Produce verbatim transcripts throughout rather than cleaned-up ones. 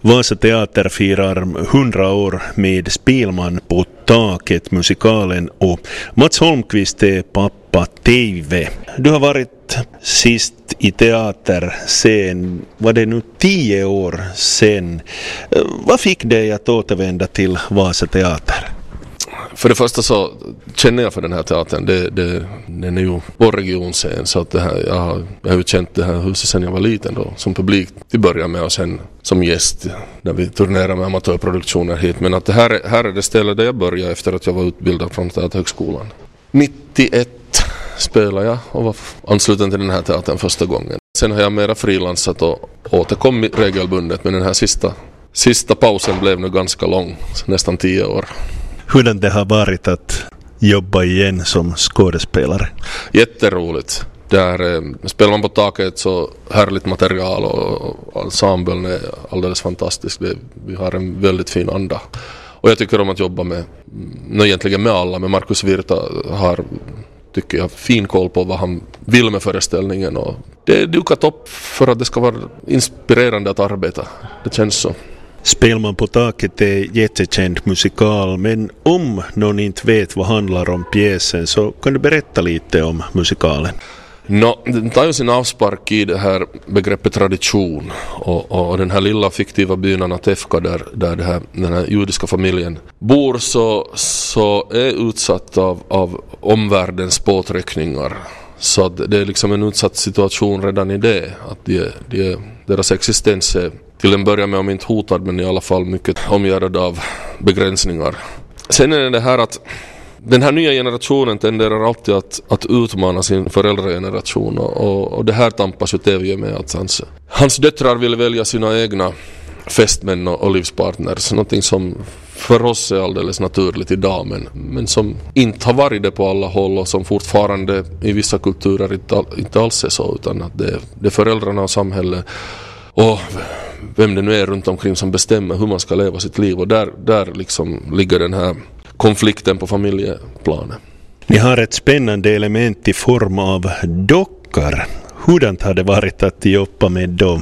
Vasa Teater firar hundra år med Spelman på taket, musikalen, och Mats Holmqvist är pappa T V. Du har varit sist i teater sen, var det nu tio år sen. Vad fick dig att återvända till Vasa Teater? För det första så känner jag för den här teatern. Det, det, den är ju vår regionscen, så att det här, jag, har, jag har ju känt det här huset sedan jag var liten då, som publik till början med och sen som gäst när vi turnerar med amatörproduktioner hit. Men att det här, här är det stället där jag började efter att jag var utbildad från Teaterhögskolan. nittioett spelade jag och var ansluten till den här teatern första gången. Sen har jag mera frilansat och återkommit regelbundet, men den här sista, sista pausen blev nu ganska lång, nästan tio år. Hur det har varit att jobba igen som skådespelare? Jätteroligt. Där eh, spelar man på taket så härligt material och, och ensemblen är alldeles fantastisk. Det, vi har en väldigt fin anda. Och jag tycker om att jobba med, no, egentligen med alla, men Markus Virta har, tycker jag, fin koll på vad han vill med föreställningen. Och det är dukat upp för att det ska vara inspirerande att arbeta. Det känns så. Spelman på taket är jättekänd musikal, men om någon inte vet vad handlar om pjäsen så kan du berätta lite om musikalen. No, den tar ju sin avspark i det här begreppet tradition och, och den här lilla fiktiva byn Anatevka där, där det här, den här judiska familjen bor så, så är utsatt av, av omvärldens påtryckningar. Så att det är liksom en utsatt situation redan i det, att de, de, deras existens är till en början med om inte hotad, men i alla fall mycket omgärdad av begränsningar. Sen är det det här att den här nya generationen tenderar alltid att, att utmana sin föräldrageneration och, och, och det här tampas ju T V med att hans, hans döttrar vill välja sina egna fästmän och, och livspartners. Någonting som för oss är alldeles naturligt idag, men, men som inte har varit det på alla håll och som fortfarande i vissa kulturer inte, inte alls är så, utan att det, det är föräldrarna och samhället och vem det nu är runt omkring som bestämmer hur man ska leva sitt liv, och där, där liksom ligger den här konflikten på familjeplanen. Ni har ett spännande element i form av dockor. Hurdant har det varit att jobba med dem?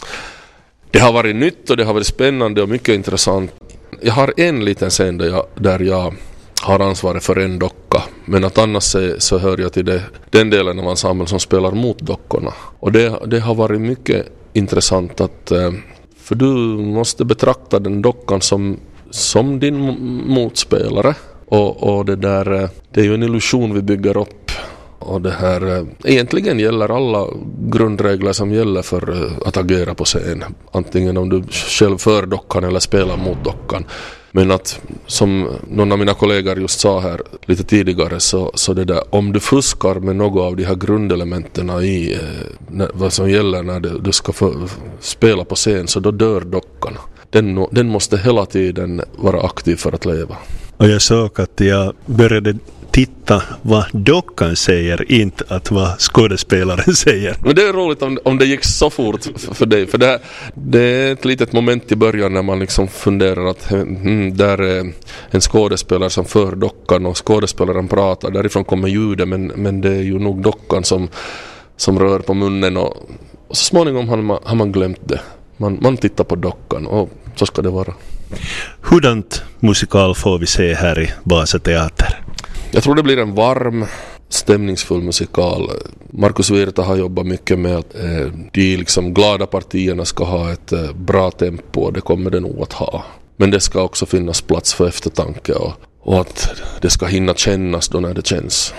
Det har varit nytt och det har varit spännande och mycket intressant. Jag har en liten scen där jag, där jag har ansvaret för en docka, men att annars så, så hör jag till det, den delen av ensemblen som spelar mot dockorna. Och det, det har varit mycket intressant att, för du måste betrakta den dockan som, som din motspelare, och, och det där, det är ju en illusion vi bygger upp, och det här egentligen gäller alla grundregler som gäller för att agera på scen, antingen om du själv för dockan eller spelar mot dockan. Men att, som någon av mina kollegor just sa här lite tidigare, så, så det där, om du fuskar med något av de här grundelementerna i eh, när, vad som gäller när du, du ska för, spela på scen, så då dör dockan. Den, den måste hela tiden vara aktiv för att leva. Och jag såg att jag började titta vad dockan säger, inte att vad skådespelaren säger. Men det är roligt om, om det gick så fort för dig, för det, det är ett litet moment i början när man liksom funderar att hmm, där är en skådespelare som för dockan och skådespelaren pratar, därifrån kommer ljudet, men, men det är ju nog dockan som, som rör på munnen, och, och så småningom har man, har man glömt det. Man, man tittar på dockan, och så ska det vara. Hurdant musikal får vi se här i Vasa Teater? Jag tror det blir en varm, stämningsfull musikal. Markus Virta har jobbat mycket med att eh, de liksom glada partierna ska ha ett eh, bra tempo, och det kommer det nog att ha. Men det ska också finnas plats för eftertanke, och, och att det ska hinna kännas då när det känns.